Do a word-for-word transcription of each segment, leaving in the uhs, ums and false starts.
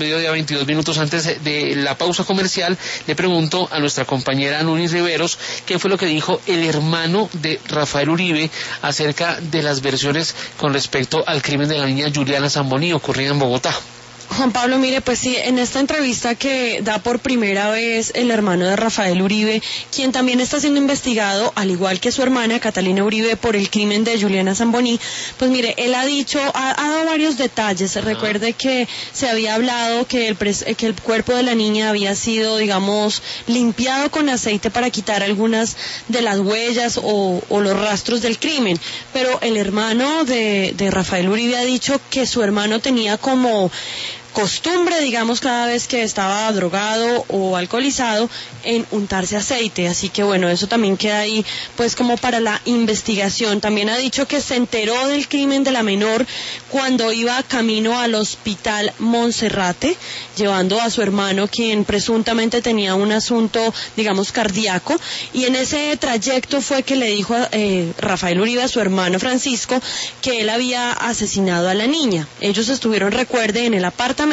mediodía, veintidós minutos antes de la pausa comercial, le pregunto a nuestra compañera Nunis Riveros qué fue lo que dijo el hermano de Rafael Uribe acerca de las versiones con respecto al crimen de la niña Juliana Zamboni ocurrida en Bogotá. Juan Pablo, mire, pues sí, en esta entrevista que da por primera vez el hermano de Rafael Uribe, quien también está siendo investigado, al igual que su hermana Catalina Uribe, por el crimen de Juliana Zamboni, pues mire, él ha dicho, ha, ha dado varios detalles. Recuerde que se había hablado que el, que el cuerpo de la niña había sido, digamos, limpiado con aceite para quitar algunas de las huellas o, o los rastros del crimen, pero el hermano de, de Rafael Uribe ha dicho que su hermano tenía como costumbre, digamos, cada vez que estaba drogado o alcoholizado, en untarse aceite. Así que bueno, eso también queda ahí pues como para la investigación. También ha dicho que se enteró del crimen de la menor cuando iba camino al hospital Monserrate, llevando a su hermano, quien presuntamente tenía un asunto, digamos, cardíaco, y en ese trayecto fue que le dijo a eh, Rafael Uribe, a su hermano Francisco, que él había asesinado a la niña. Ellos estuvieron, recuerde, en el apartamento.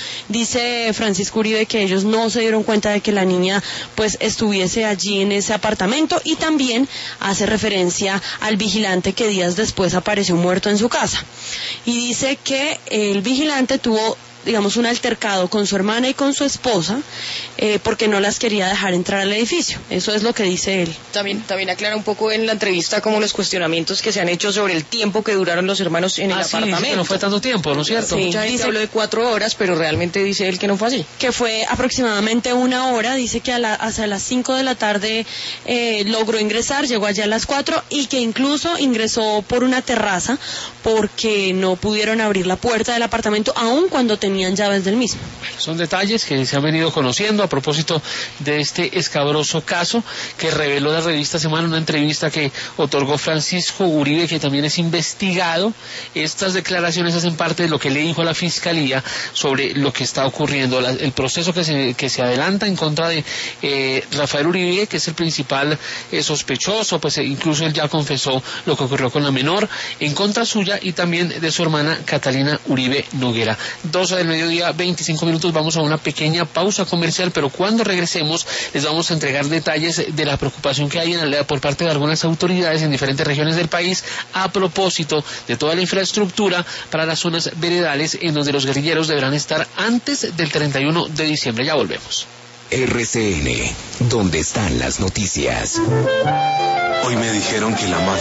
Dice Francisco Uribe que ellos no se dieron cuenta de que la niña pues estuviese allí en ese apartamento, y también hace referencia al vigilante que días después apareció muerto en su casa, y dice que el vigilante tuvo, digamos, un altercado con su hermana y con su esposa eh, porque no las quería dejar entrar al edificio. Eso es lo que dice él. También, también aclara un poco en la entrevista como los cuestionamientos que se han hecho sobre el tiempo que duraron los hermanos en ah, el sí, apartamento. Dice que no fue tanto tiempo, ¿no es cierto? Sí, ya dice, habló de cuatro horas, pero realmente dice él que no fue así. Que fue aproximadamente una hora. Dice que a la, hacia las cinco de la tarde eh, logró ingresar, llegó allá a las cuatro, y que incluso ingresó por una terraza porque no pudieron abrir la puerta del apartamento aun cuando tenían llaves del mismo. Son detalles que se han venido conociendo a propósito de este escabroso caso que reveló la revista Semana, una entrevista que otorgó Francisco Uribe, que también es investigado. Estas declaraciones hacen parte de lo que le dijo a la Fiscalía sobre lo que está ocurriendo, la, el proceso que se, que se adelanta en contra de eh, Rafael Uribe, que es el principal eh, sospechoso, pues eh, incluso él ya confesó lo que ocurrió con la menor, en contra suya y también de su hermana Catalina Uribe Noguera. doce del mediodía, veinticinco minutos, vamos a una pequeña pausa comercial, pero cuando regresemos les vamos a entregar detalles de la preocupación que hay en la, por parte de algunas autoridades en diferentes regiones del país a propósito de toda la infraestructura para las zonas veredales en donde los guerrilleros deberán estar antes del treinta y uno de diciembre. Ya volvemos. R C N, donde están las noticias. Hoy me dijeron que la magia